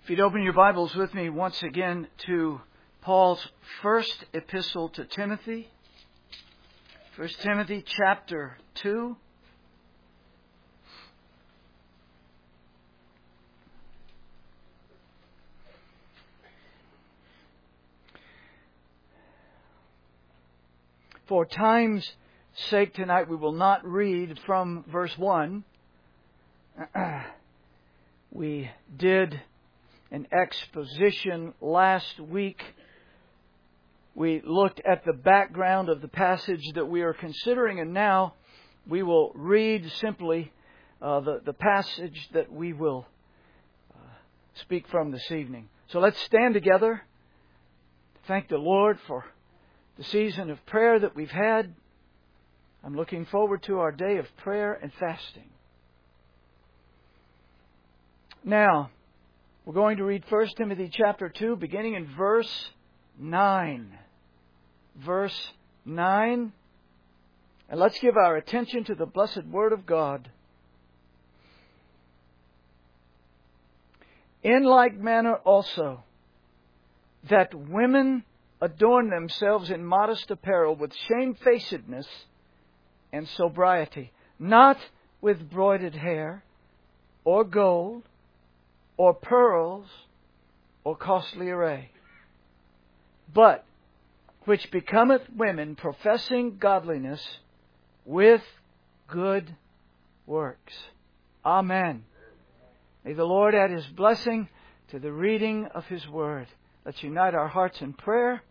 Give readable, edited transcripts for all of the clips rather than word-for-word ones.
If you'd open your Bibles with me once again to Paul's first epistle to Timothy. 1 Timothy chapter 2. For time's sake tonight we will not read from verse 1. We did an exposition last week. We looked at the background of the passage that we are considering, and now we will read simply the passage that we will speak from this evening. So let's stand together. Thank the Lord for the season of prayer that we've had. I'm looking forward to our day of prayer and fasting. Now, we're going to read 1 Timothy chapter 2, beginning in verse 9. Verse 9. And let's give our attention to the blessed Word of God. In like manner also, that women adorn themselves in modest apparel with shamefacedness and sobriety, not with broided hair, or gold, or pearls, or costly array, but which becometh women professing godliness with good works. Amen. May the Lord add His blessing to the reading of His Word. Let's unite our hearts in prayer.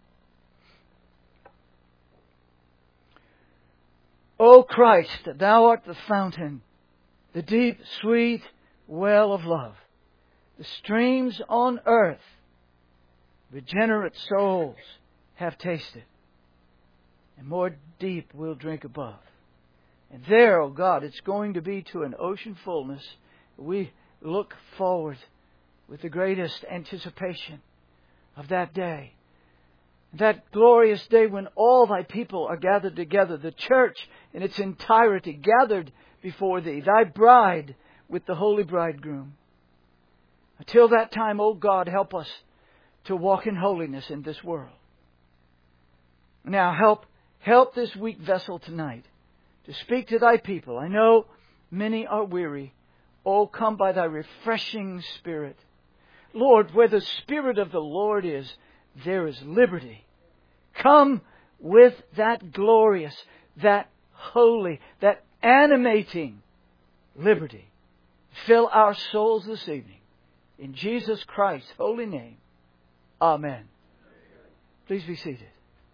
O Christ, Thou art the fountain, the deep, sweet well of love. The streams on earth, regenerate souls have tasted, and more deep will drink above. And there, O God, it's going to be to an ocean fullness. We look forward with the greatest anticipation of that day. That glorious day when all Thy people are gathered together, the church in its entirety gathered before Thee, Thy bride with the holy bridegroom. Until that time, O God, help us to walk in holiness in this world. Now help this weak vessel tonight to speak to Thy people. I know many are weary. Oh, come by Thy refreshing Spirit. Lord, where the Spirit of the Lord is, there is liberty. Come with that glorious, that holy, that animating liberty. Fill our souls this evening. In Jesus Christ's holy name. Amen. Please be seated.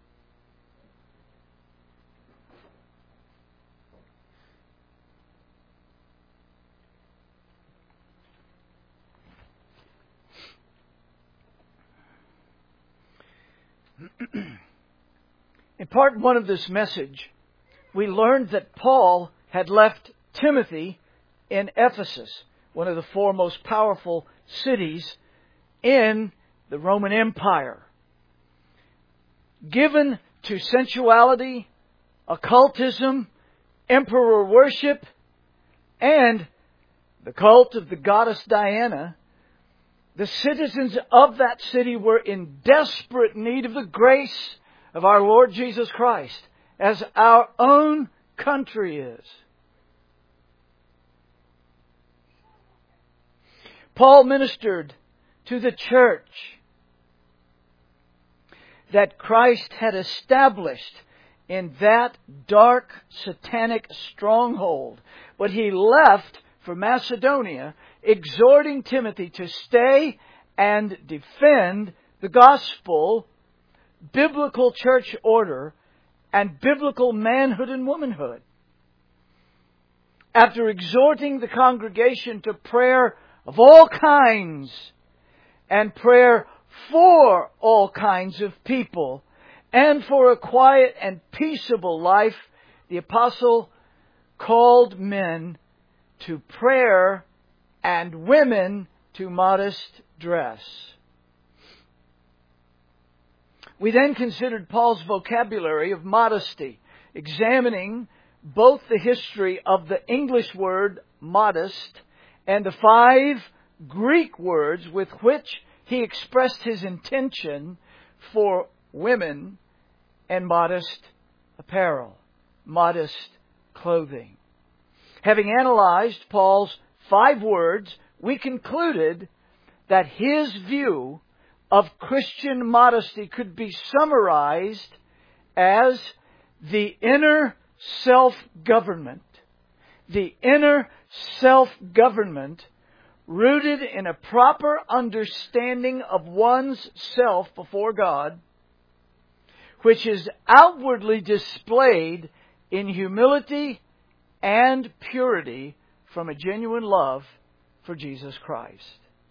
In part 1 of this message, we learned that Paul had left Timothy in Ephesus, one of the 4 most powerful cities in the Roman Empire. Given to sensuality, occultism, emperor worship, and the cult of the goddess Diana, the citizens of that city were in desperate need of the grace of our Lord Jesus Christ, as our own country is. Paul ministered to the church that Christ had established in that dark satanic stronghold. But he left for Macedonia, exhorting Timothy to stay and defend the gospel, biblical church order, and biblical manhood and womanhood. After exhorting the congregation to prayer of all kinds, and prayer for all kinds of people, and for a quiet and peaceable life, the apostle called men to prayer and women to modest dress. We then considered Paul's vocabulary of modesty, examining both the history of the English word modest and the 5 Greek words with which he expressed his intention for women and modest apparel, modest clothing. Having analyzed Paul's 5 words, we concluded that his view of Christian modesty could be summarized as the inner self-government. The inner self-government rooted in a proper understanding of one's self before God, which is outwardly displayed in humility and purity from a genuine love for Jesus Christ.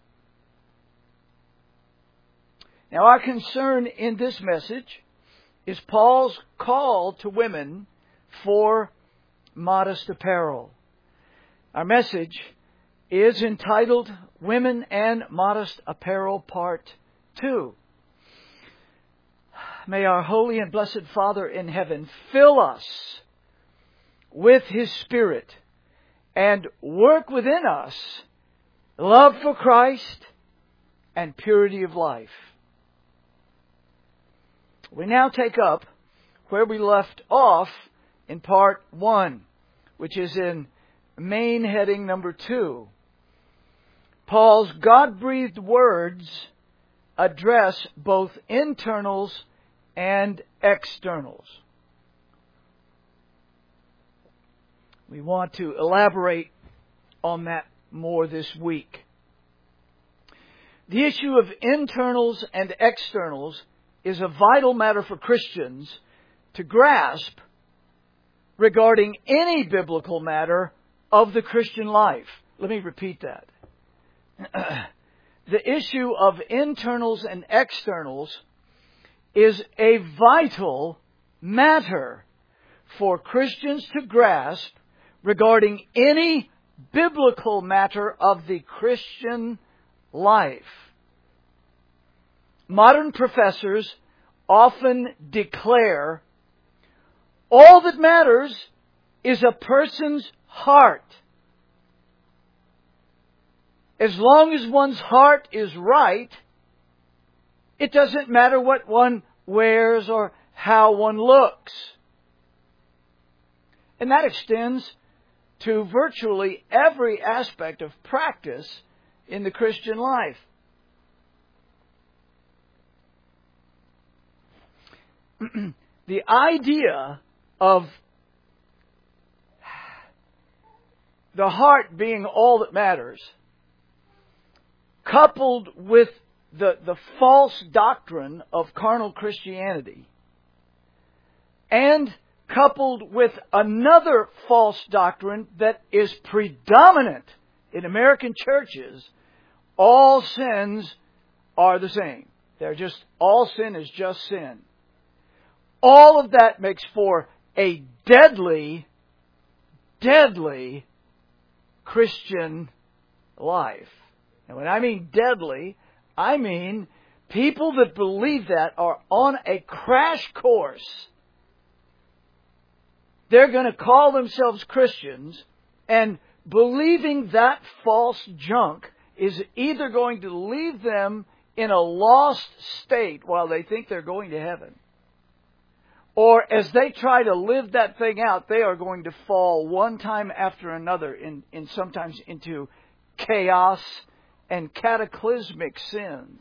Now, our concern in this message is Paul's call to women for modest apparel. Our message is entitled Women and Modest Apparel Part 2. May our holy and blessed Father in heaven fill us with His Spirit and work within us love for Christ and purity of life. We now take up where we left off in Part 1, which is in main heading number 2. Paul's God-breathed words address both internals and externals. We want to elaborate on that more this week. The issue of internals and externals is a vital matter for Christians to grasp regarding any biblical matter of the Christian life. Let me repeat that. The issue of internals and externals is a vital matter for Christians to grasp regarding any biblical matter of the Christian life. Modern professors often declare all that matters is a person's heart. As long as one's heart is right, it doesn't matter what one wears or how one looks. And that extends to virtually every aspect of practice in the Christian life. The idea of the heart being all that matters, coupled with the false doctrine of carnal Christianity, and coupled with another false doctrine that is predominant in American churches, all sins are the same. All sin is just sin. All of that makes for a deadly, deadly Christian life. And when I mean deadly, I mean people that believe that are on a crash course. They're going to call themselves Christians, and believing that false junk is either going to leave them in a lost state while they think they're going to heaven, or as they try to live that thing out, they are going to fall one time after another in sometimes into chaos and cataclysmic sins.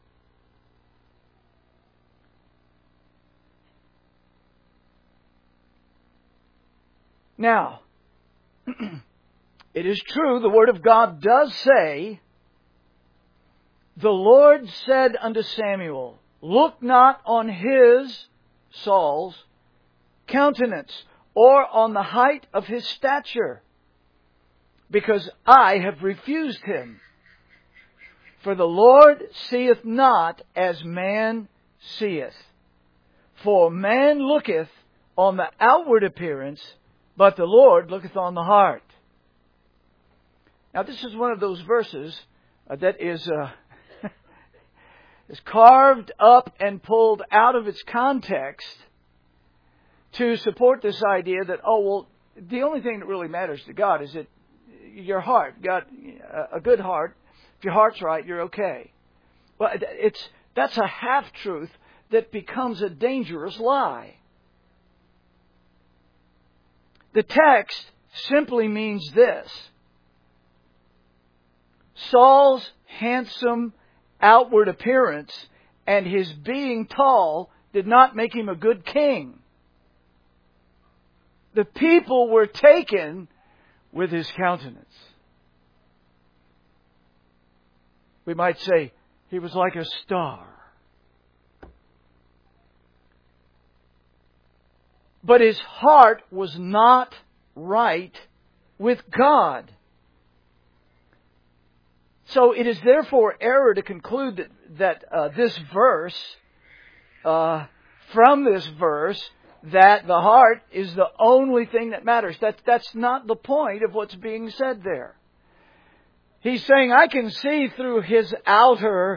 Now, it is true, the Word of God does say, the Lord said unto Samuel, look not on his, Saul's, countenance, or on the height of his stature, because I have refused him. For the Lord seeth not as man seeth. For man looketh on the outward appearance, but the Lord looketh on the heart. Now, this is one of those verses that is carved up and pulled out of its context to support this idea that, the only thing that really matters to God is that your heart. God, a good heart If your heart's right, you're okay. Well, that's a half-truth that becomes a dangerous lie. The text simply means this. Saul's handsome outward appearance and his being tall did not make him a good king. The people were taken with his countenance. We might say he was like a star. But his heart was not right with God. So it is therefore error to conclude that this verse, from this verse, that the heart is the only thing that matters. That's not the point of what's being said there. He's saying, I can see through his outer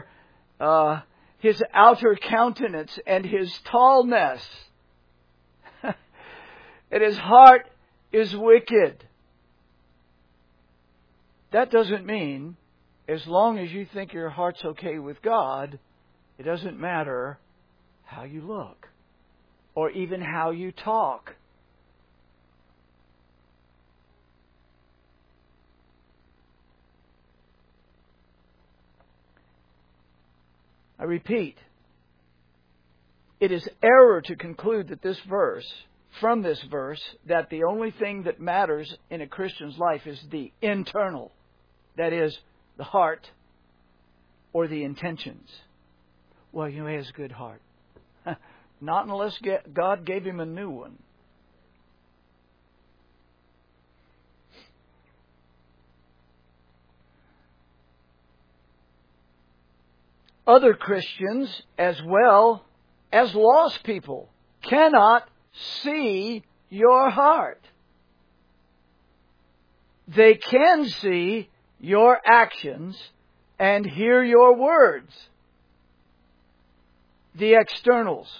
countenance and his tallness. And his heart is wicked. That doesn't mean, as long as you think your heart's okay with God, it doesn't matter how you look or even how you talk. I repeat, it is error to conclude that from this verse, that the only thing that matters in a Christian's life is the internal, that is, the heart or the intentions. Well, he has a good heart. Not unless God gave him a new one. Other Christians, as well as lost people, cannot see your heart. They can see your actions and hear your words. The externals.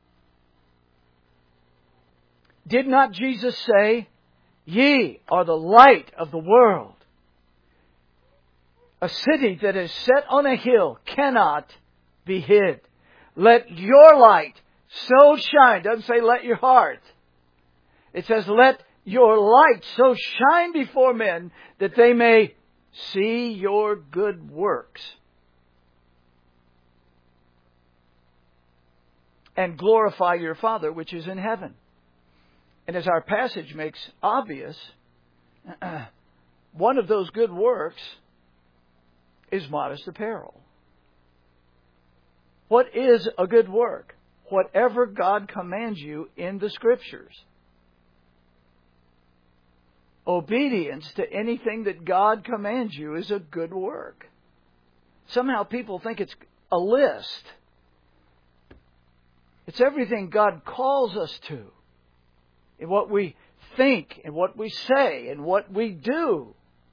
Did not Jesus say, "Ye are the light of the world"? A city that is set on a hill cannot be hid. Let your light so shine. It doesn't say let your heart. It says let your light so shine before men that they may see your good works and glorify your Father which is in heaven. And as our passage makes obvious, one of those good works is modest apparel. What is a good work? Whatever God commands you in the Scriptures. Obedience to anything that God commands you is a good work. Somehow people think it's a list. It's everything God calls us to. In what we think, and what we say, and what we do.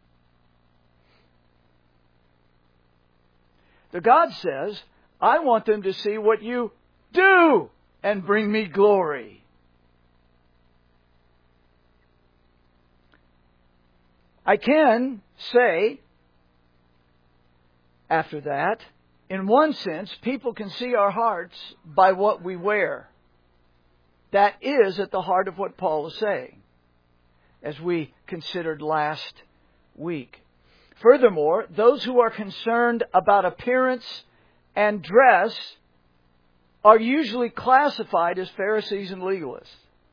The God says, I want them to see what you do and bring me glory. I can say, after that, in one sense, people can see our hearts by what we wear. That is at the heart of what Paul is saying, as we considered last week. Furthermore, those who are concerned about appearance and dress are usually classified as Pharisees and legalists,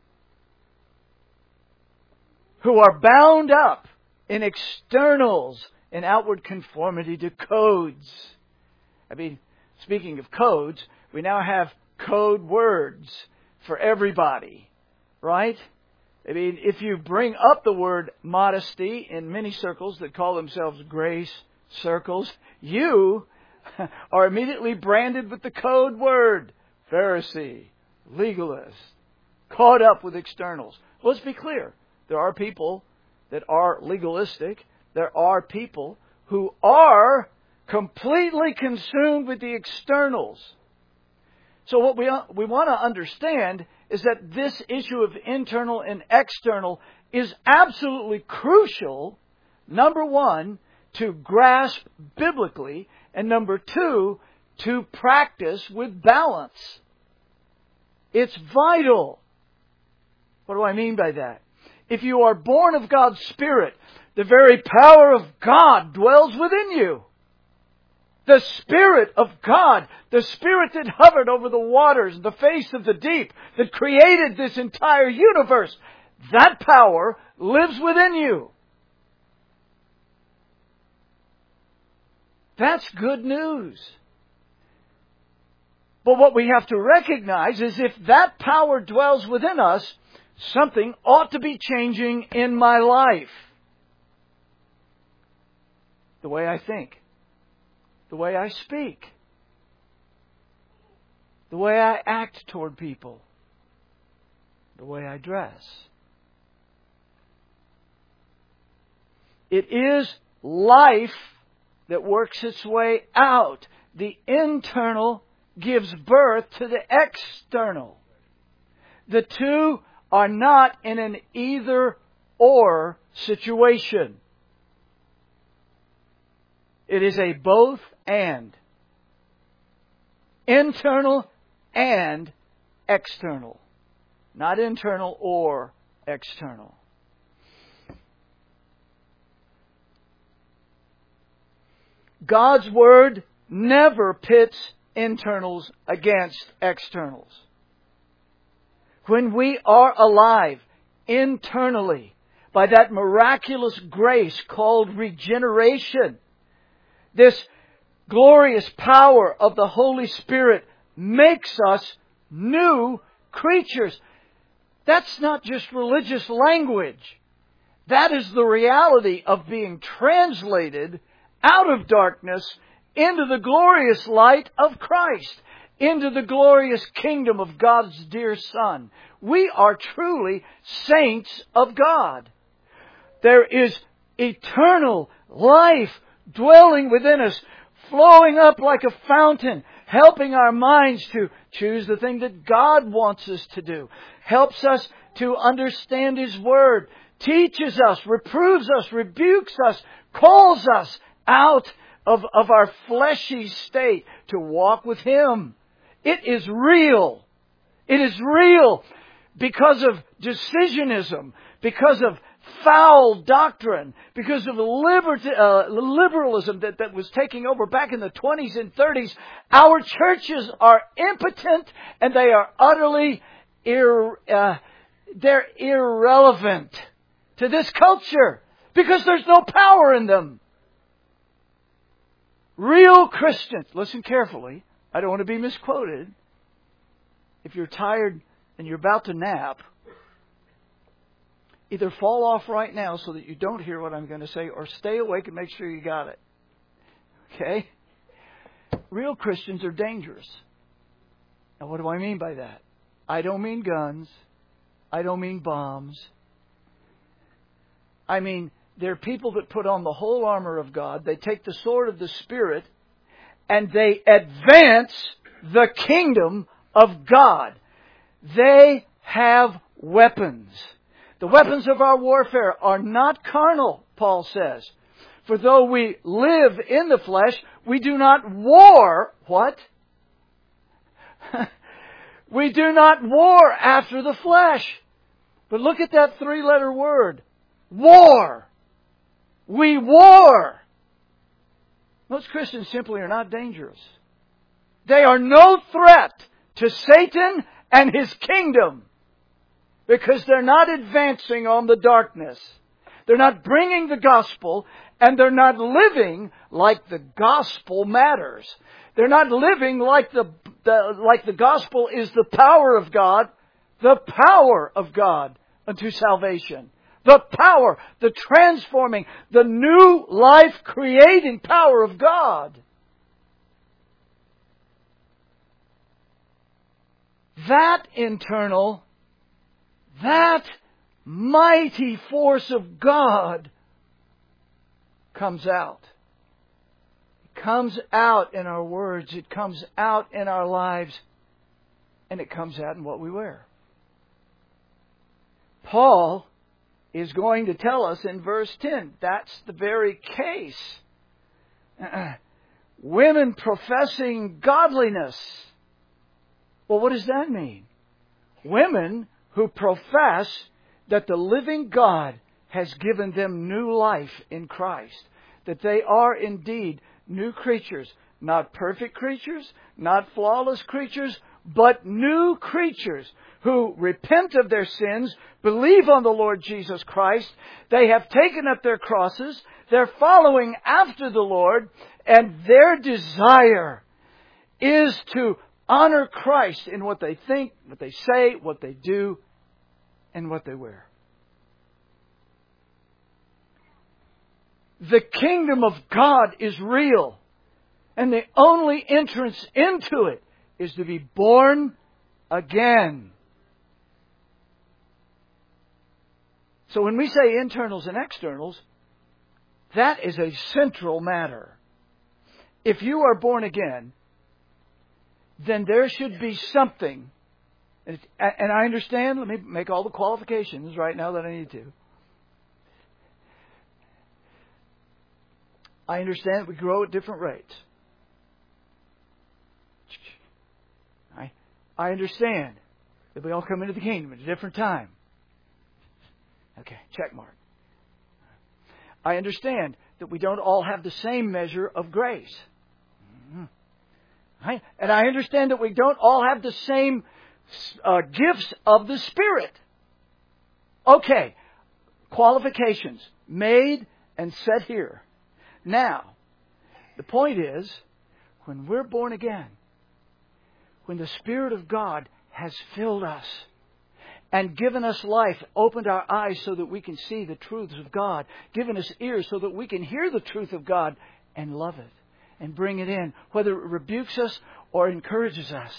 who are bound up in externals and outward conformity to codes. I mean, speaking of codes, we now have code words for everybody, right? I mean, if you bring up the word modesty in many circles that call themselves grace circles, you are immediately branded with the code word, Pharisee, legalist, caught up with externals. Well, let's be clear. There are people that are legalistic. There are people who are completely consumed with the externals. So what we want to understand is that this issue of internal and external is absolutely crucial, number one, to grasp biblically, and number two, to practice with balance. It's vital. What do I mean by that? If you are born of God's Spirit, the very power of God dwells within you. The Spirit of God, the Spirit that hovered over the waters, the face of the deep, that created this entire universe, that power lives within you. That's good news. But what we have to recognize is if that power dwells within us, something ought to be changing in my life. The way I think. The way I speak. The way I act toward people. The way I dress. It is life that works its way out. The internal gives birth to the external. The two are not in an either-or situation. It is a both and. Internal and external. Not internal or external. God's Word never pits internals against externals. When we are alive internally by that miraculous grace called regeneration, this glorious power of the Holy Spirit makes us new creatures. That's not just religious language. That is the reality of being translated out of darkness into the glorious light of Christ, into the glorious kingdom of God's dear Son. We are truly saints of God. There is eternal life dwelling within us, flowing up like a fountain, helping our minds to choose the thing that God wants us to do, helps us to understand His Word, teaches us, reproves us, rebukes us, calls us out of our fleshy state to walk with Him. It is real. It is real because of decisionism, because of foul doctrine, because of liberalism that was taking over back in the 20s and 30s. Our churches are impotent and they are utterly they're irrelevant to this culture because there's no power in them. Real Christians, listen carefully. I don't want to be misquoted. If you're tired and you're about to nap, either fall off right now so that you don't hear what I'm going to say, or stay awake and make sure you got it. Okay? Real Christians are dangerous. Now, what do I mean by that? I don't mean guns. I don't mean bombs. I mean, they're people that put on the whole armor of God. They take the sword of the Spirit and they advance the kingdom of God. They have weapons. The weapons of our warfare are not carnal, Paul says. For though we live in the flesh, we do not war. What? We do not war after the flesh. But look at that three-letter word. War. We war. Most Christians simply are not dangerous. They are no threat to Satan and his kingdom because they're not advancing on the darkness. They're not bringing the gospel, and they're not living like the gospel matters. They're not living like the gospel is the power of God unto salvation. The power, the transforming, the new life-creating power of God. That internal, that mighty force of God comes out. It comes out in our words. It comes out in our lives. And it comes out in what we wear. Paul is going to tell us in verse 10. That's the very case. Women professing godliness. Well, what does that mean? Women who profess that the living God has given them new life in Christ. That they are indeed new creatures. Not perfect creatures, not flawless creatures, but new creatures who repent of their sins, believe on the Lord Jesus Christ. They have taken up their crosses. They're following after the Lord. And their desire is to honor Christ in what they think, what they say, what they do, and what they wear. The kingdom of God is real. And the only entrance into it is to be born again. So when we say internals and externals, that is a central matter. If you are born again, then there should be something. And I understand, let me make all the qualifications right now that I need to. I understand we grow at different rates. I understand that we all come into the kingdom at a different time. Okay, check mark. I understand that we don't all have the same measure of grace. Right? And I understand that we don't all have the same gifts of the Spirit. Okay, qualifications made and set here. Now, the point is, when we're born again, when the Spirit of God has filled us and given us life, opened our eyes so that we can see the truths of God, given us ears so that we can hear the truth of God and love it and bring it in, whether it rebukes us or encourages us.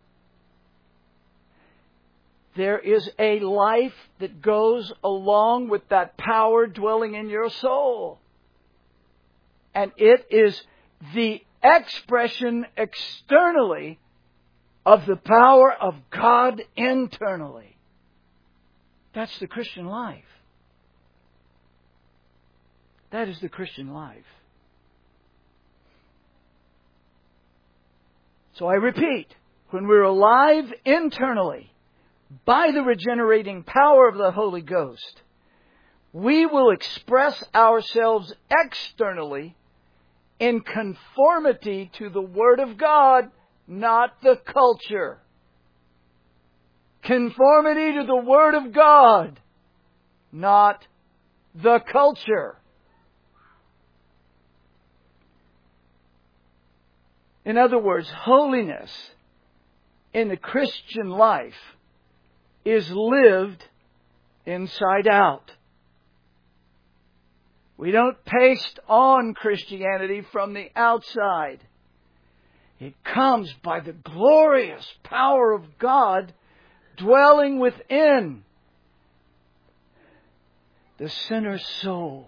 There is a life that goes along with that power dwelling in your soul. And it is the expression externally of the power of God internally. That's the Christian life. That is the Christian life. So I repeat, when we're alive internally by the regenerating power of the Holy Ghost, we will express ourselves externally in conformity to the Word of God, not the culture. Conformity to the Word of God, not the culture. In other words, holiness in the Christian life is lived inside out. We don't paste on Christianity from the outside. It comes by the glorious power of God dwelling within the sinner's soul.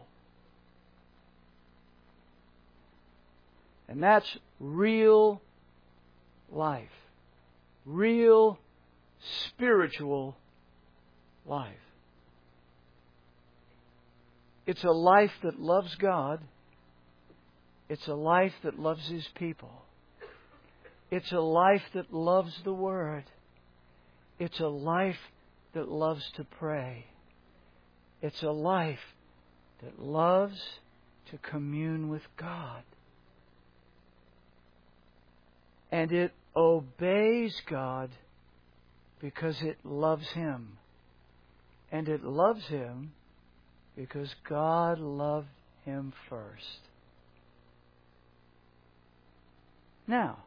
And that's real life. Real spiritual life. It's a life that loves God. It's a life that loves His people. It's a life that loves the Word. It's a life that loves to pray. It's a life that loves to commune with God. And it obeys God because it loves Him. And it loves Him because God loved him first. Now,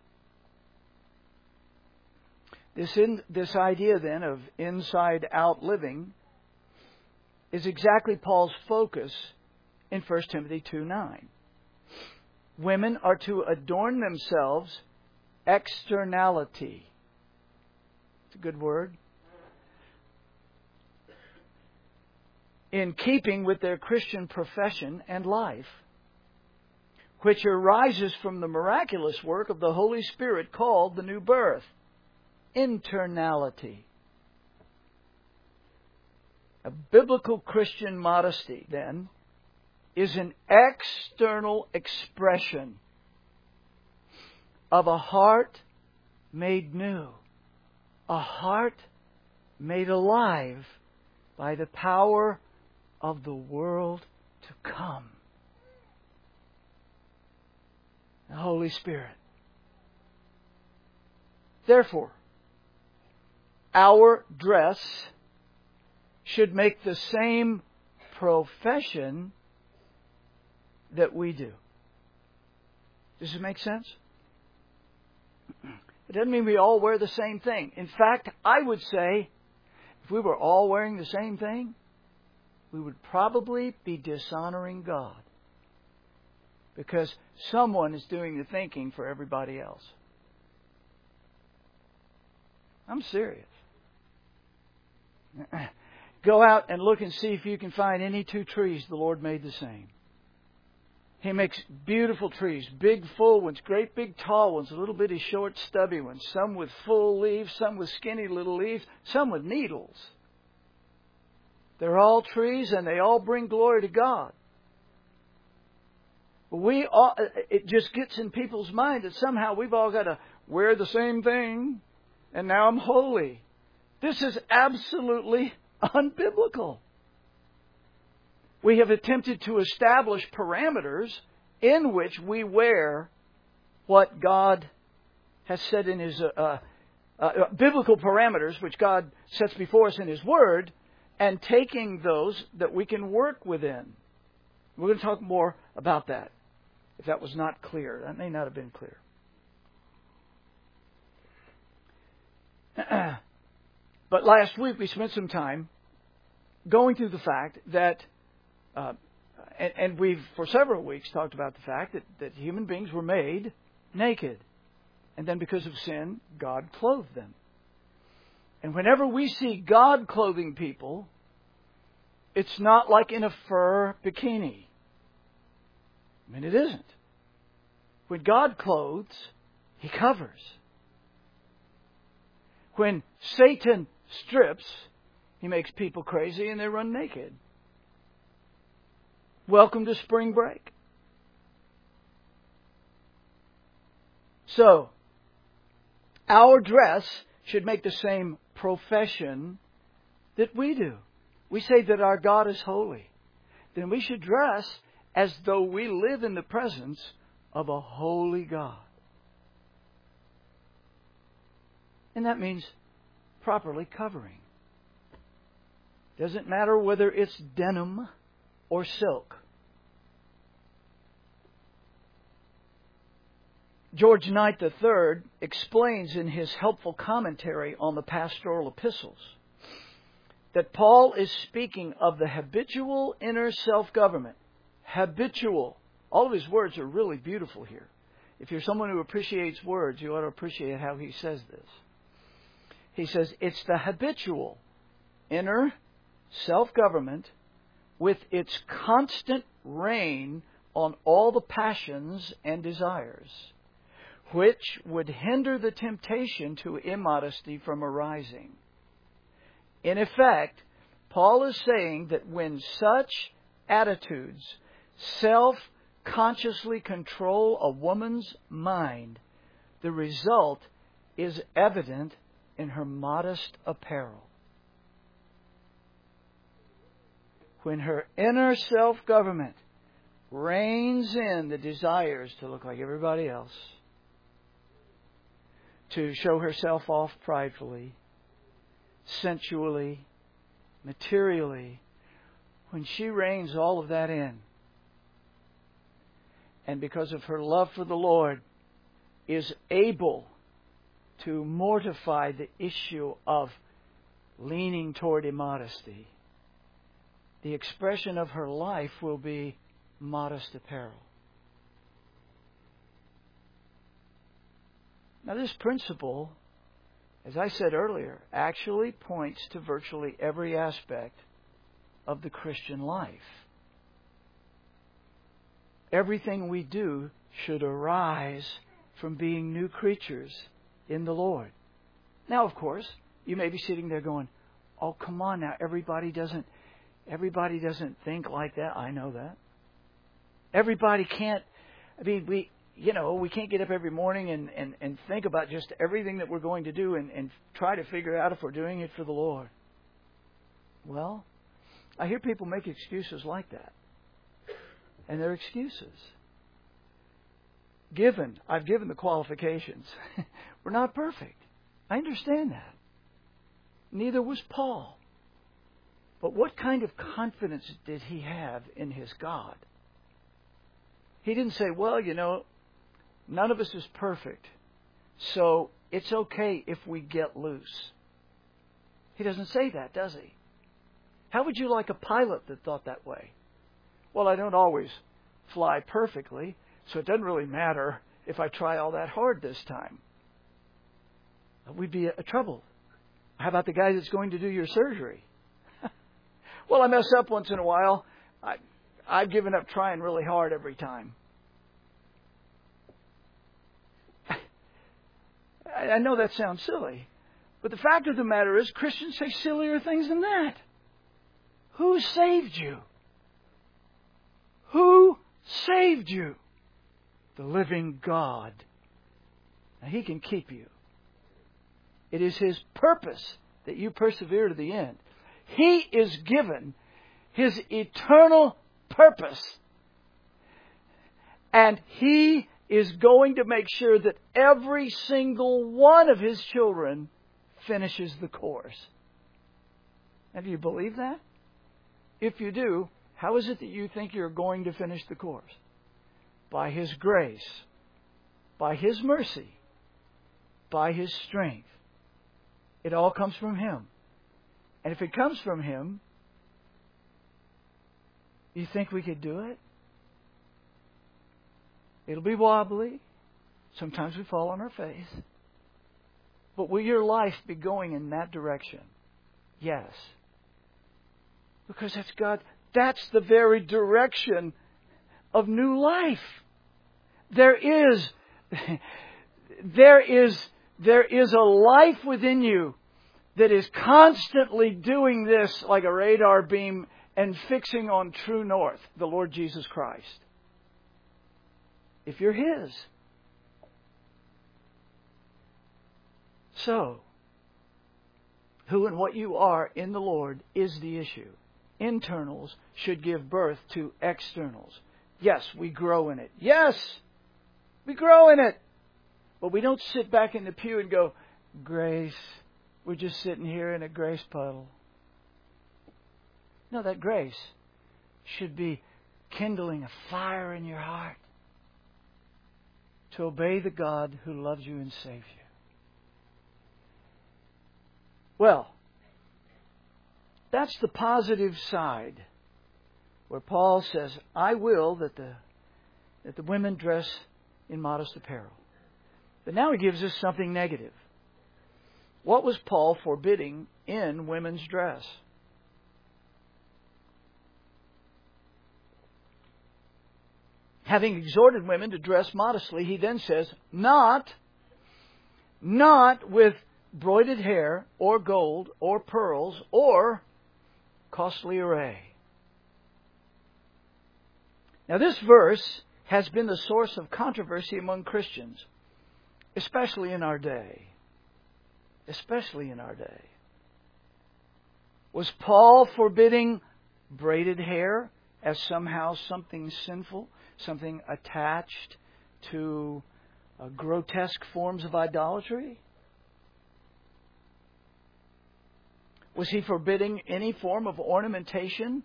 this idea then of inside-out living is exactly Paul's focus in 1 Timothy 2:9. Women are to adorn themselves externality. It's a good word. In keeping with their Christian profession and life, which arises from the miraculous work of the Holy Spirit called the new birth. Internality. A biblical Christian modesty, then, is an external expression of a heart made new, a heart made alive by the power of the world to come. The Holy Spirit. Therefore, our dress should make the same profession that we do. Does it make sense? It doesn't mean we all wear the same thing. In fact, I would say if we were all wearing the same thing, we would probably be dishonoring God. Because someone is doing the thinking for everybody else. I'm serious. Go out and look and see if you can find any two trees the Lord made the same. He makes beautiful trees, big full ones, great big tall ones, a little bitty short stubby ones, some with full leaves, some with skinny little leaves, some with needles. They're all trees and they all bring glory to God. It just gets in people's mind that somehow we've all got to wear the same thing and now I'm holy. This is absolutely unbiblical. We have attempted to establish parameters in which we wear what God has said in His biblical parameters, which God sets before us in His Word, and taking those that we can work within. We're going to talk more about that. If that was not clear, that may not have been clear. But last week we spent some time going through the fact that, and we've for several weeks talked about the fact that human beings were made naked. And then because of sin, God clothed them. And whenever we see God clothing people, it's not like in a fur bikini. I mean, it isn't. When God clothes, He covers. When Satan strips, he makes people crazy and they run naked. Welcome to spring break. So, our dress should make the same profession that we do. We say that our God is holy. Then we should dress as though we live in the presence of a holy God. And that means properly covering. Doesn't matter whether it's denim or silk. George Knight III explains in his helpful commentary on the pastoral epistles that Paul is speaking of the habitual inner self-government. Habitual. All of his words are really beautiful here. If you're someone who appreciates words, you ought to appreciate how he says this. He says, it's the habitual inner self-government with its constant reign on all the passions and desires, which would hinder the temptation to immodesty from arising. In effect, Paul is saying that when such attitudes self-consciously control a woman's mind, the result is evident in her modest apparel. When her inner self-government reins in the desires to look like everybody else, to show herself off pridefully, sensually, materially, when she reins all of that in, and because of her love for the Lord, is able to mortify the issue of leaning toward immodesty, the expression of her life will be modest apparel. Now, this principle, as I said earlier, actually points to virtually every aspect of the Christian life. Everything we do should arise from being new creatures in the Lord. Now, of course, you may be sitting there going, Oh, come on now. Everybody doesn't think like that. I know that. Everybody can't. I mean, we can't get up every morning and think about just everything that we're going to do and try to figure out if we're doing it for the Lord. Well, I hear people make excuses like that. And they're excuses. I've given the qualifications. We're not perfect. I understand that. Neither was Paul. But what kind of confidence did he have in his God? He didn't say, well, none of us is perfect, so it's okay if we get loose. He doesn't say that, does he? How would you like a pilot that thought that way? Well, I don't always fly perfectly, so it doesn't really matter if I try all that hard this time. We'd be a trouble. How about the guy that's going to do your surgery? Well, I mess up once in a while. I've given up trying really hard every time. I know that sounds silly, but the fact of the matter is Christians say sillier things than that. Who saved you? Who saved you? The living God. Now, He can keep you. It is His purpose that you persevere to the end. He is given His eternal purpose. And He is going to make sure that every single one of His children finishes the course. And do you believe that? If you do, how is it that you think you're going to finish the course? By His grace, by His mercy, by His strength. It all comes from Him. And if it comes from Him, you think we could do it? It'll be wobbly. Sometimes we fall on our face. But will your life be going in that direction? Yes. Because that's God. That's the very direction of new life. There is a life within you that is constantly doing this like a radar beam and fixing on true north, the Lord Jesus Christ. If you're His. So, who and what you are in the Lord is the issue. Internals should give birth to externals. Yes, we grow in it. Yes, we grow in it. But we don't sit back in the pew and go, grace, we're just sitting here in a grace puddle. No, that grace should be kindling a fire in your heart to obey the God who loves you and saves you. Well, that's the positive side, where Paul says, I will that the women dress in modest apparel. But now he gives us something negative. What was Paul forbidding in women's dress? Having exhorted women to dress modestly, he then says, not with broided hair or gold or pearls or costly array. Now this verse has been the source of controversy among Christians, especially in our day. Especially in our day. Was Paul forbidding braided hair as somehow something sinful, something attached to grotesque forms of idolatry? Was he forbidding any form of ornamentation?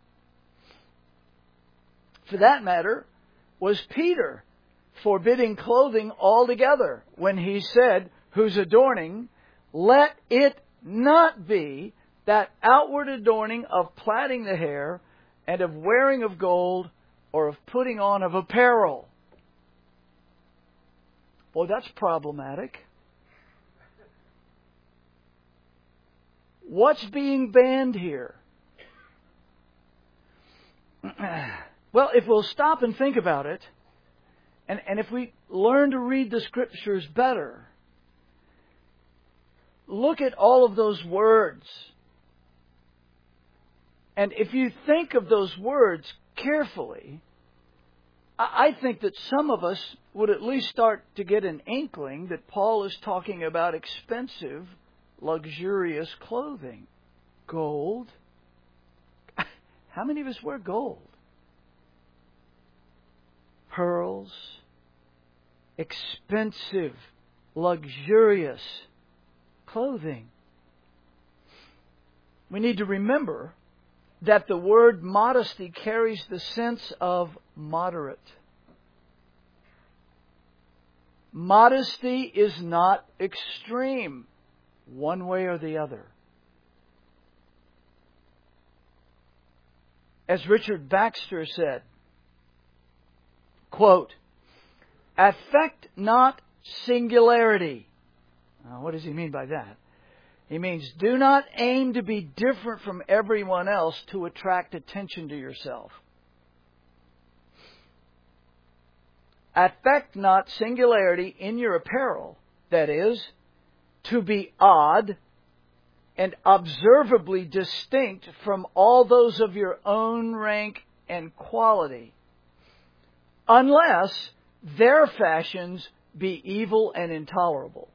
For that matter, was Peter forbidding clothing altogether when he said, whose adorning, let it not be that outward adorning of plaiting the hair and of wearing of gold or of putting on of apparel. Boy, that's problematic. What's being banned here? Well, if we'll stop and think about it, and if we learn to read the Scriptures better, look at all of those words And if you think of those words carefully, I think that some of us would at least start to get an inkling that Paul is talking about expensive, luxurious clothing. Gold. How many of us wear gold? Pearls. Expensive, luxurious clothing. We need to remember that the word modesty carries the sense of moderate. Modesty is not extreme, one way or the other. As Richard Baxter said, quote, affect not singularity. Now, what does he mean by that? He means do not aim to be different from everyone else to attract attention to yourself. Affect not singularity in your apparel, that is, to be odd and observably distinct from all those of your own rank and quality, unless their fashions be evil and intolerable.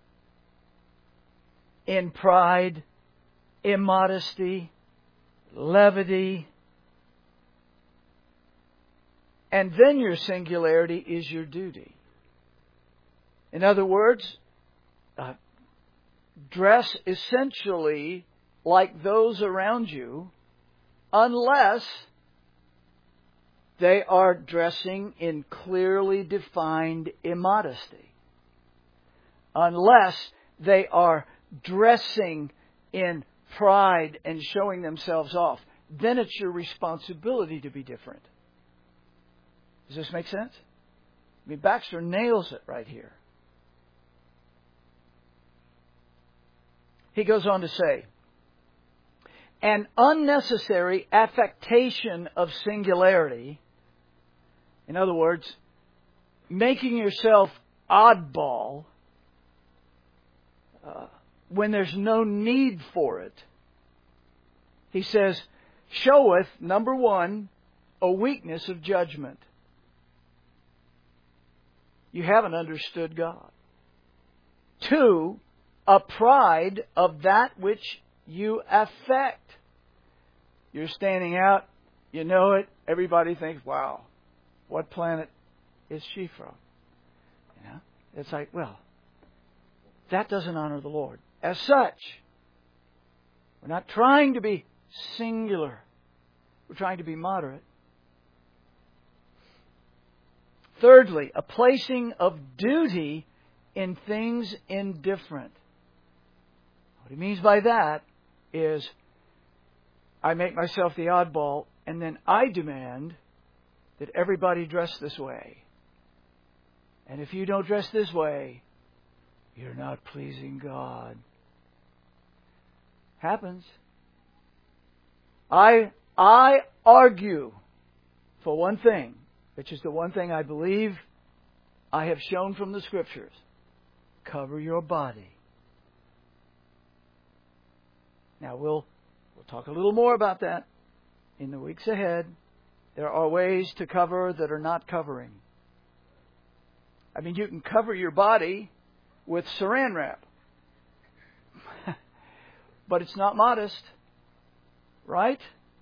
In pride, immodesty, levity. And then your singularity is your duty. In other words, dress essentially like those around you, unless they are dressing in clearly defined immodesty. Unless they are dressing in pride and showing themselves off, then it's your responsibility to be different. Does this make sense? I mean, Baxter nails it right here. He goes on to say, an unnecessary affectation of singularity, in other words, making yourself oddball when there's no need for it, he says, showeth, number one, a weakness of judgment. You haven't understood God. Two, a pride of that which you affect. You're standing out, you know it, everybody thinks, wow, what planet is she from? You know? It's like, well, that doesn't honor the Lord. As such, we're not trying to be singular. We're trying to be moderate. Thirdly, a placing of duty in things indifferent. What he means by that is, I make myself the oddball, and then I demand that everybody dress this way. And if you don't dress this way, you're not pleasing God. Happens. I argue for one thing, which is the one thing I believe I have shown from the Scriptures. Cover your body. Now we'll talk a little more about that in the weeks ahead. There are ways to cover that are not covering. I mean, you can cover your body with saran wrap. But it's not modest. Right?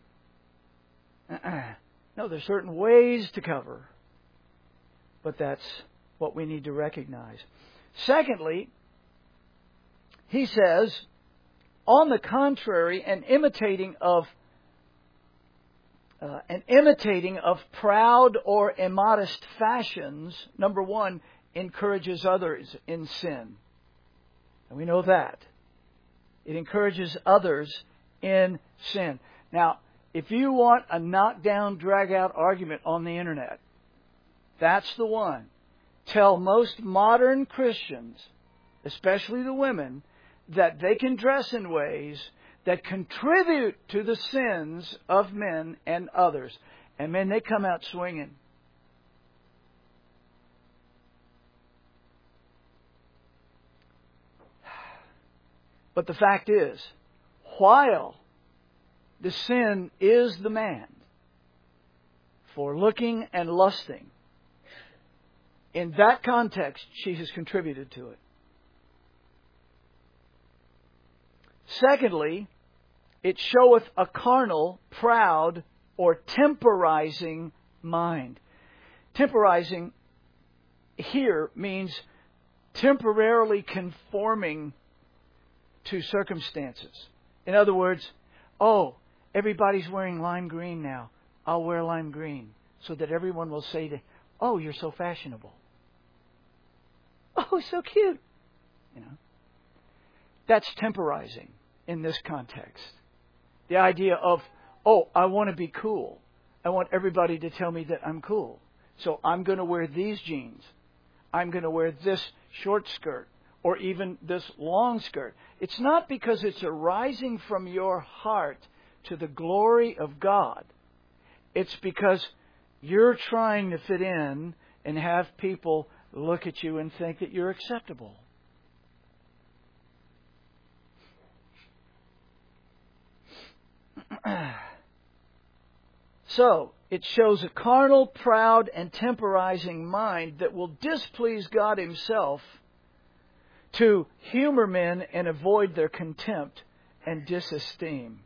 No, there's certain ways to cover. But that's what we need to recognize. Secondly, he says, on the contrary, an imitating of proud or immodest fashions, number one, encourages others in sin. And we know that. It encourages others in sin. Now, if you want a knockdown, drag-out argument on the internet, that's the one. Tell most modern Christians, especially the women, that they can dress in ways that contribute to the sins of men and others. And men, they come out swinging. But the fact is, while the sin is the man for looking and lusting, in that context, she has contributed to it. Secondly, it showeth a carnal, proud, or temporizing mind. Temporizing here means temporarily conforming to circumstances. In other words, oh, everybody's wearing lime green now. I'll wear lime green so that everyone will say, oh, you're so fashionable. Oh, so cute. You know, that's temporizing in this context. The idea of, oh, I want to be cool. I want everybody to tell me that I'm cool. So I'm going to wear these jeans. I'm going to wear this short skirt or even this long skirt. It's not because it's arising from your heart to the glory of God. It's because you're trying to fit in and have people look at you and think that you're acceptable. So, it shows a carnal, proud, and temporizing mind that will displease God Himself to humor men and avoid their contempt and disesteem.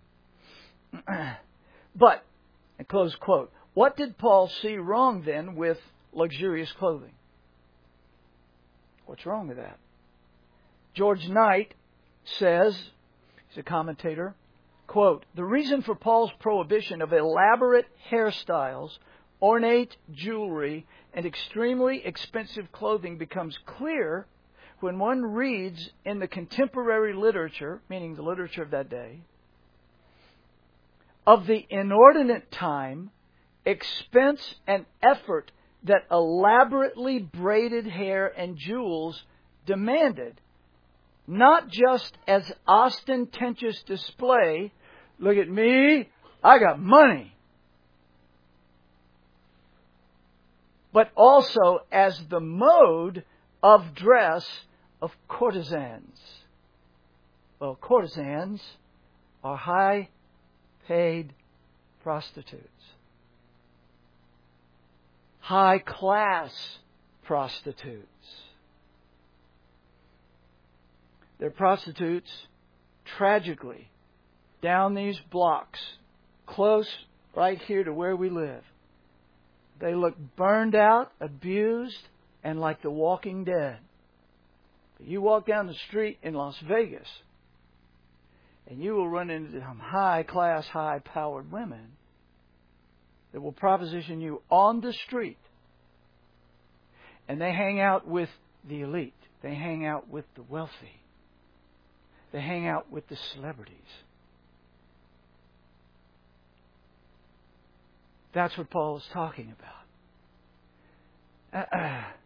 But, and close quote, what did Paul see wrong then with luxurious clothing? What's wrong with that? George Knight says, he's a commentator, quote, the reason for Paul's prohibition of elaborate hairstyles, ornate jewelry, and extremely expensive clothing becomes clear when one reads in the contemporary literature, meaning the literature of that day, of the inordinate time, expense, and effort that elaborately braided hair and jewels demanded, not just as ostentatious display, look at me, I got money, but also as the mode of dress of courtesans. Well, courtesans are high-paid prostitutes. High-class prostitutes. They're prostitutes, tragically, down these blocks, close right here to where we live. They look burned out, abused, and like the walking dead. But you walk down the street in Las Vegas, and you will run into some high-class, high-powered women that will proposition you on the street. And they hang out with the elite. They hang out with the wealthy. They hang out with the celebrities. That's what Paul is talking about.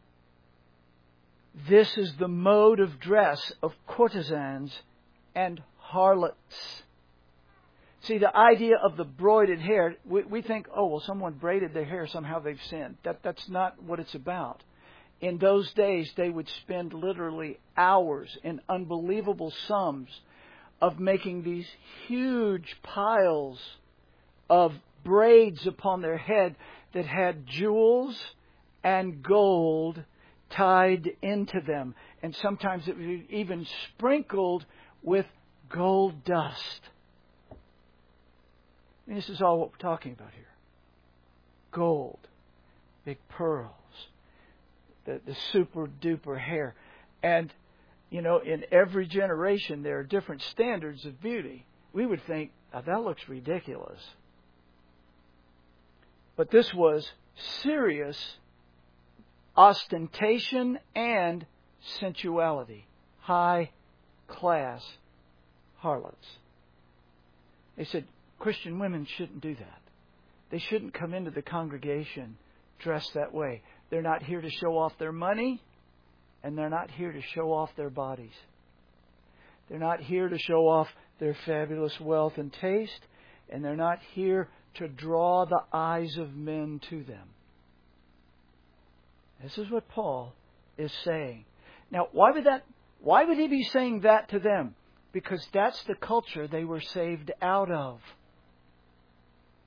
This is the mode of dress of courtesans and harlots. See, the idea of the braided hair, we think, oh, well, someone braided their hair, somehow they've sinned. That's not what it's about. In those days, they would spend literally hours in unbelievable sums of making these huge piles of braids upon their head that had jewels and gold tied into them. And sometimes it was even sprinkled with gold dust. I mean, this is all what we're talking about here. Gold, big pearls, the super duper hair. And, you know, in every generation there are different standards of beauty. We would think, oh, that looks ridiculous. But this was serious ostentation and sensuality. High class harlots. They said Christian women shouldn't do that. They shouldn't come into the congregation dressed that way. They're not here to show off their money, and they're not here to show off their bodies. They're not here to show off their fabulous wealth and taste, and they're not here to draw the eyes of men to them. This is what Paul is saying. Now, why would he be saying that to them? Because that's the culture they were saved out of.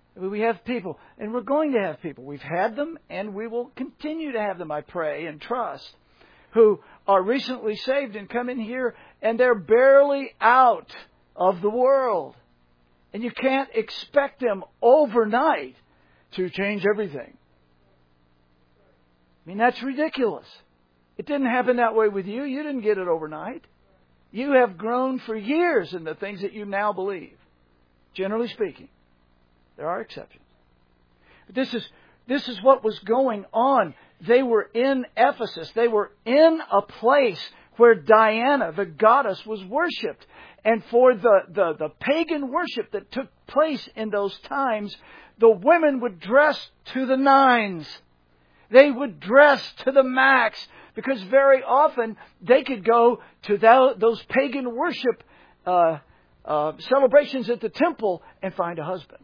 We have people, and we're going to have people. We've had them, and we will continue to have them, I pray and trust, who are recently saved and come in here, and they're barely out of the world. And you can't expect them overnight to change everything. I mean, that's ridiculous. It didn't happen that way with you. You didn't get it overnight. You have grown for years in the things that you now believe. Generally speaking. There are exceptions. But this is what was going on. They were in Ephesus. They were in a place where Diana, the goddess, was worshipped. And for the pagan worship that took place in those times, the women would dress to the nines. They would dress to the max. Because very often they could go to those pagan worship celebrations at the temple and find a husband.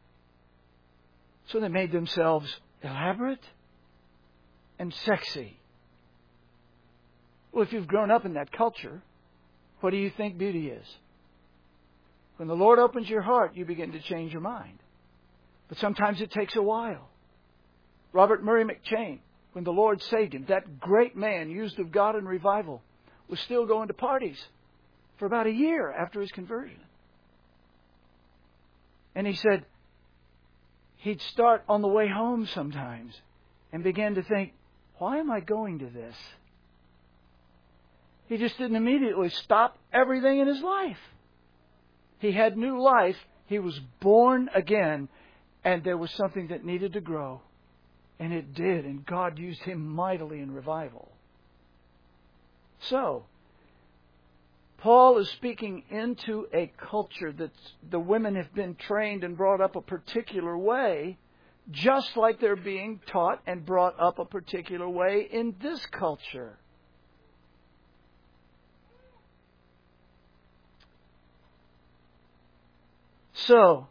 So they made themselves elaborate and sexy. Well, if you've grown up in that culture, what do you think beauty is? When the Lord opens your heart, you begin to change your mind. But sometimes it takes a while. Robert Murray McCheyne, when the Lord saved him, that great man used of God in revival, was still going to parties for about a year after his conversion. And he said he'd start on the way home sometimes and begin to think, why am I going to this? He just didn't immediately stop everything in his life. He had new life. He was born again. And there was something that needed to grow. And it did. And God used him mightily in revival. So, Paul is speaking into a culture that the women have been trained and brought up a particular way, just like they're being taught and brought up a particular way in this culture. So,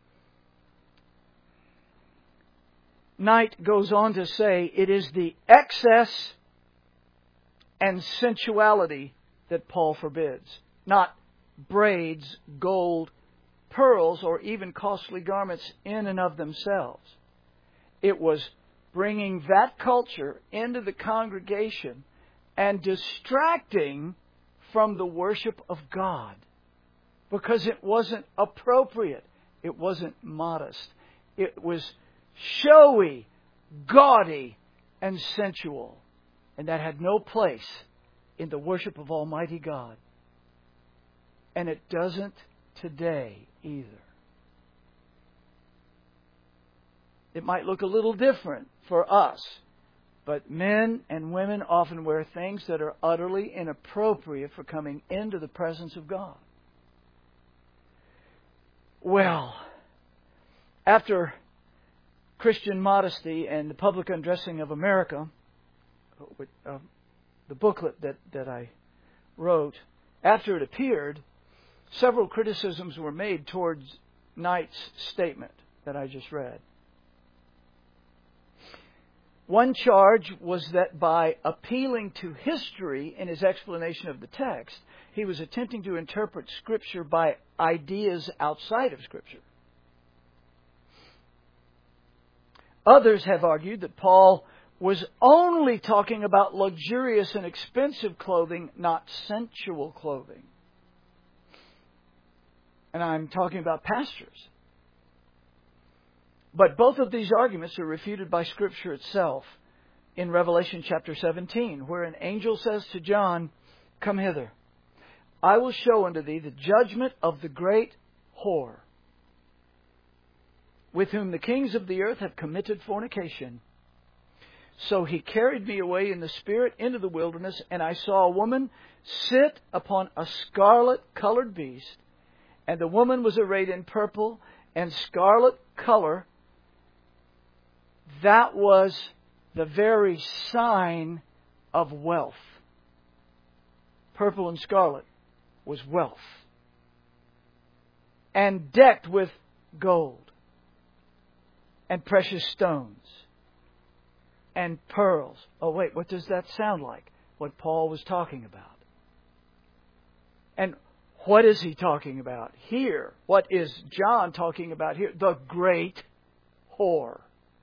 Knight goes on to say, it is the excess and sensuality that Paul forbids, not braids, gold, pearls, or even costly garments in and of themselves. It was bringing that culture into the congregation and distracting from the worship of God, because it wasn't appropriate. It wasn't modest. It was showy, gaudy, and sensual. And that had no place in the worship of Almighty God. And it doesn't today either. It might look a little different for us, but men and women often wear things that are utterly inappropriate for coming into the presence of God. Well, after Christian Modesty and the Public Undressing of America, the booklet that I wrote, after it appeared, several criticisms were made towards Knight's statement that I just read. One charge was that by appealing to history in his explanation of the text, he was attempting to interpret Scripture by ideas outside of Scripture. Others have argued that Paul was only talking about luxurious and expensive clothing, not sensual clothing. And I'm talking about pastors. But both of these arguments are refuted by Scripture itself in Revelation chapter 17, where an angel says to John, "Come hither. I will show unto thee the judgment of the great whore, with whom the kings of the earth have committed fornication." So he carried me away in the Spirit into the wilderness, and I saw a woman sit upon a scarlet-colored beast, and the woman was arrayed in purple and scarlet color. That was the very sign of wealth. Purple and scarlet was wealth. And decked with gold and precious stones and pearls. Oh wait, what does that sound like? What Paul was talking about. And What is he talking about here? What is John talking about here? The great whore.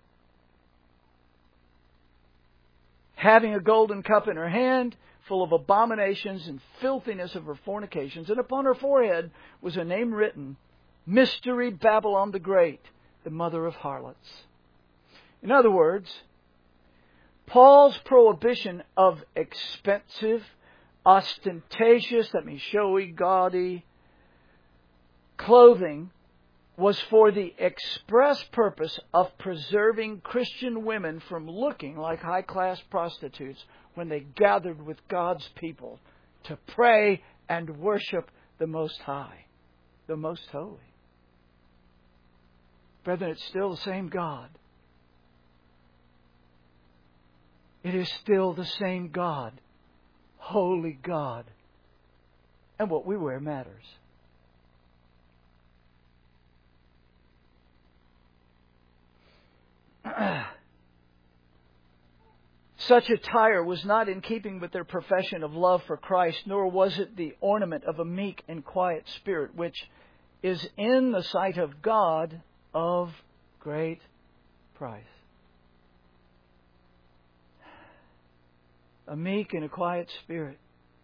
Having a golden cup in her hand, full of abominations and filthiness of her fornications, and upon her forehead was a name written, Mystery Babylon the Great, the mother of harlots. In other words, Paul's prohibition of expensive, ostentatious, that means showy, gaudy clothing was for the express purpose of preserving Christian women from looking like high-class prostitutes when they gathered with God's people to pray and worship the Most High, the Most Holy. Brethren, it's still the same God. It is still the same God, holy God. And what we wear matters. Such attire was not in keeping with their profession of love for Christ, nor was it the ornament of a meek and quiet spirit, which is in the sight of God of great price. A meek and a quiet spirit.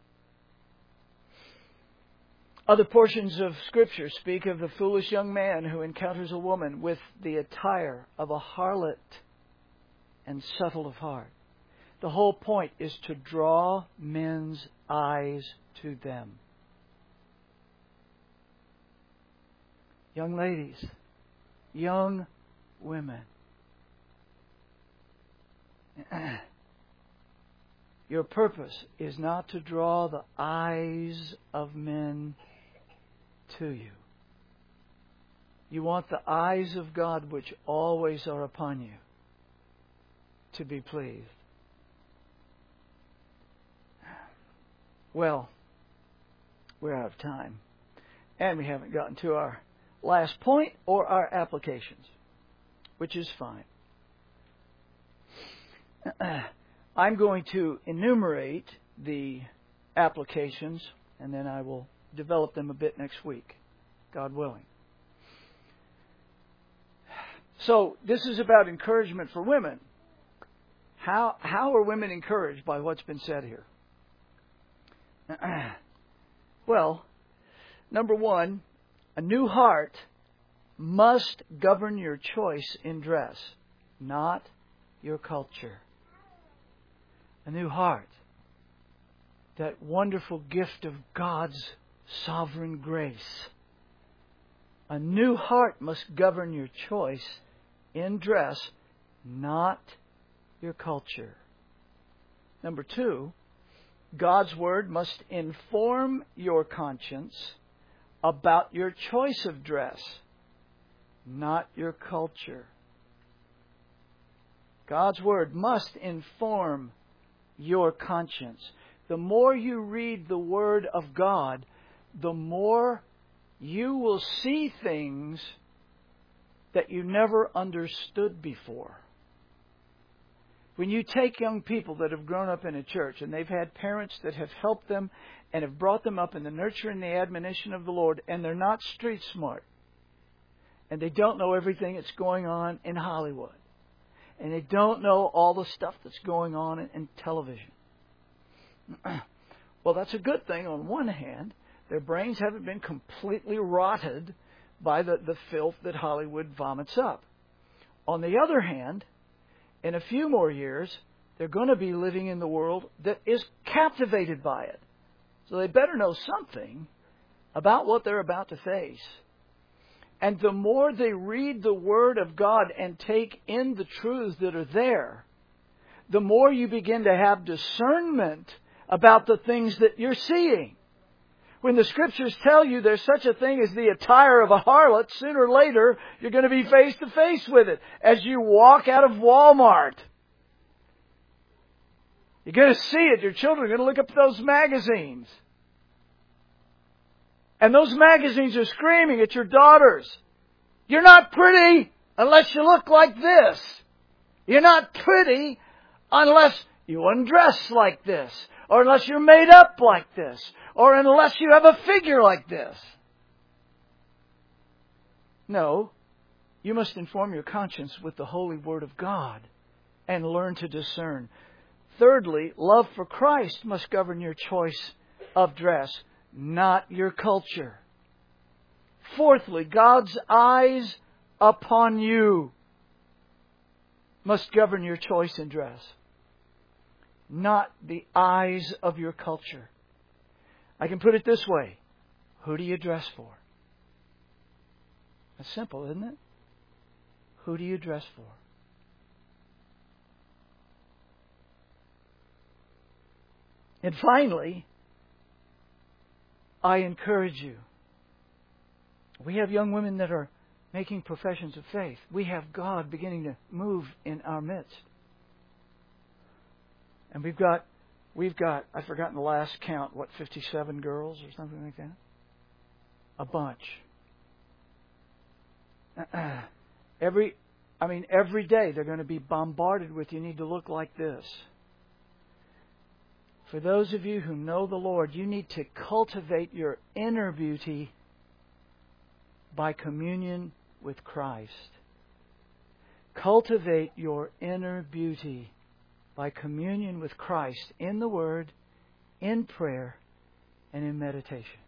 Other portions of Scripture speak of the foolish young man who encounters a woman with the attire of a harlot and subtle of heart. The whole point is to draw men's eyes to them. Young ladies, young women, your purpose is not to draw the eyes of men to you. You want the eyes of God, which always are upon you, to be pleased. Well, we're out of time. And we haven't gotten to our last point or our applications, which is fine. I'm going to enumerate the applications, and then I will develop them a bit next week, God willing. So, this is about encouragement for women. How are women encouraged by what's been said here? Well, number one, a new heart must govern your choice in dress, not your culture. A new heart, that wonderful gift of God's sovereign grace. A new heart must govern your choice in dress, not your culture. Number two, God's Word must inform your conscience about your choice of dress, not your culture. God's Word must inform your conscience. The more you read the Word of God, the more you will see things that you never understood before. When you take young people that have grown up in a church and they've had parents that have helped them and have brought them up in the nurture and the admonition of the Lord, and they're not street smart, and they don't know everything that's going on in Hollywood, and they don't know all the stuff that's going on in television. Well, that's a good thing on one hand. Their brains haven't been completely rotted by the filth that Hollywood vomits up. On the other hand, in a few more years, they're going to be living in the world that is captivated by it. So they better know something about what they're about to face. And the more they read the Word of God and take in the truths that are there, the more you begin to have discernment about the things that you're seeing. When the Scriptures tell you there's such a thing as the attire of a harlot, sooner or later you're going to be face to face with it. As you walk out of Walmart, you're going to see it. Your children are going to look up those magazines. And those magazines are screaming at your daughters, "You're not pretty unless you look like this. You're not pretty unless you undress like this. Or unless you're made up like this. or unless you have a figure like this. No, you must inform your conscience with the holy Word of God and learn to discern. Thirdly, love for Christ must govern your choice of dress, not your culture. Fourthly, God's eyes upon you must govern your choice in dress, not the eyes of your culture. I can put it this way. Who do you dress for? That's simple, isn't it? Who do you dress for? And finally, I encourage you. We have young women that are making professions of faith. We have God beginning to move in our midst. And we've got, I've forgotten the last count, 57 girls or something like that? A bunch. Every day they're going to be bombarded with, you need to look like this. For those of you who know the Lord, you need to cultivate your inner beauty by communion with Christ. Cultivate your inner beauty by communion with Christ in the Word, in prayer, and in meditation.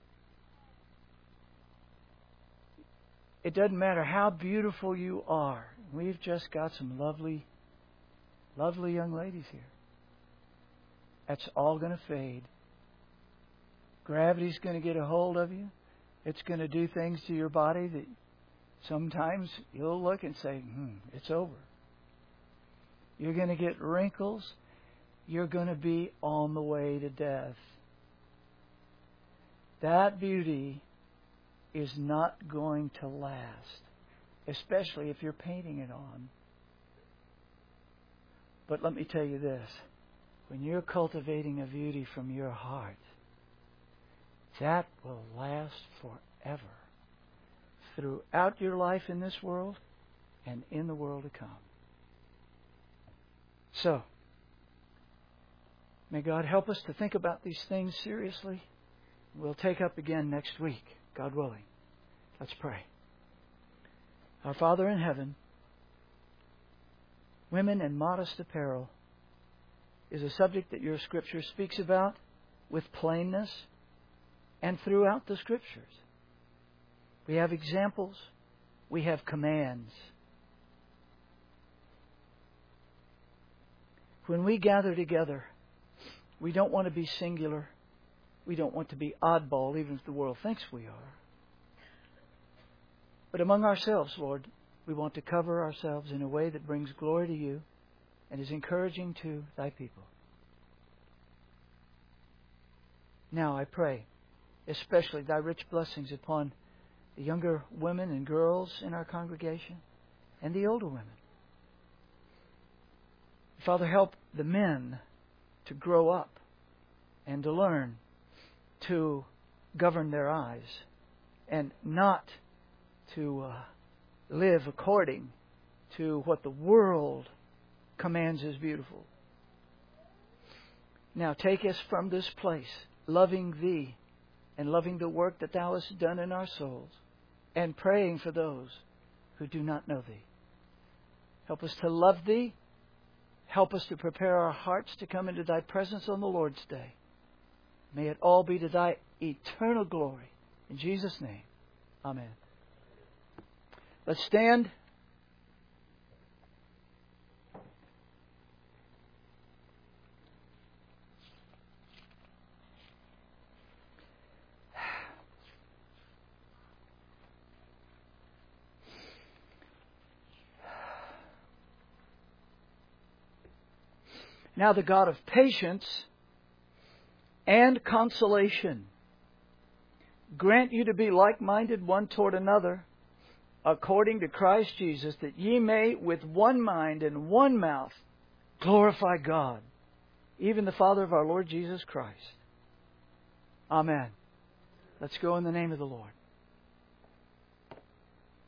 It doesn't matter how beautiful you are. We've just got some lovely, lovely young ladies here. That's all going to fade. Gravity's going to get a hold of you. It's going to do things to your body that sometimes you'll look and say, it's over. You're going to get wrinkles. You're going to be on the way to death. That beauty is not going to last, especially if you're painting it on. But let me tell you this. When you're cultivating a beauty from your heart, that will last forever. Throughout your life in this world and in the world to come. So, may God help us to think about these things seriously. We'll take up again next week, God willing. Let's pray. Our Father in heaven, women in modest apparel is a subject that your Scripture speaks about with plainness and throughout the Scriptures. We have examples. We have commands. When we gather together, we don't want to be singular. We don't want to be oddball, even if the world thinks we are. But among ourselves, Lord, we want to cover ourselves in a way that brings glory to you and is encouraging to thy people. Now I pray, especially thy rich blessings upon the younger women and girls in our congregation and the older women. Father, help the men to grow up and to learn to govern their eyes and not to live according to what the world commands as beautiful. Now take us from this place, loving Thee and loving the work that Thou hast done in our souls and praying for those who do not know Thee. Help us to love Thee. Help us to prepare our hearts to come into Thy presence on the Lord's Day. May it all be to Thy eternal glory. In Jesus' name, amen. Let's stand. Now the God of patience and consolation grant you to be like-minded one toward another, according to Christ Jesus, that ye may with one mind and one mouth glorify God, even the Father of our Lord Jesus Christ. Amen. Let's go in the name of the Lord.